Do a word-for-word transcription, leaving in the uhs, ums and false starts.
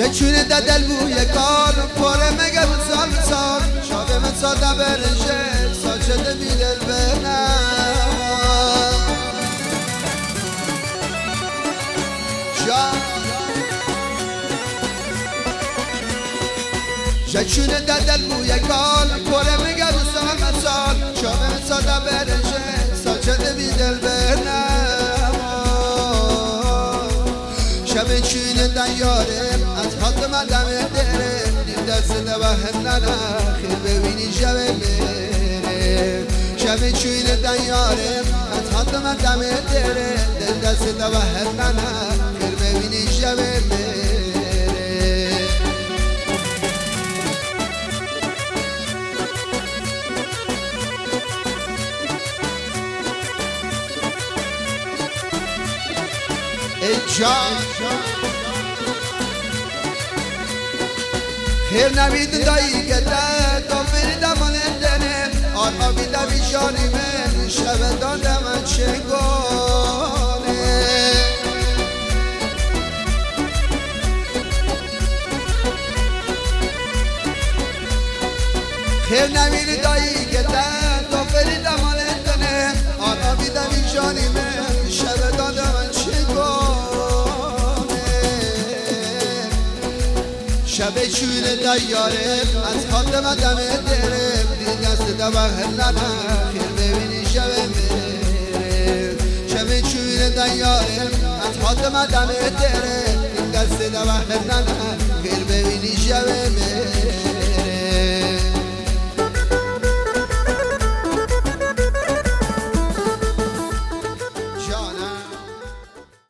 چونه دا دل بوی کار پاره مگه بسار بسار شاده من ساده برنشه ساچه بی دل بنام چونه دا دل بوی کار پاره مگه بسار بسار شاده من ساده برنشه ساچه بی دل بنام شب چونه دا یارم از حد من دمه دره دیم دست دوهم ننه خیل ببینی شب میره شب چونه دا یارم از حد من دمه دره دیم دست دوهم ننه خیل ببینی شب میره ای جان خیر نمید دایی که ده تا فریدم آنندنه آن آبیده بیشانی من شب داده من چگانه خیر نمید دایی که ده تا فریدم آنندنه آن آبیده بیشانی من شب داده من چگانه شب چونه دیارم از خاطر دمه درم دی دست دوهم ننه خیر ببینی شب میرم شب چونه دیارم از خاطر دمه درم دی دست دوهم ننه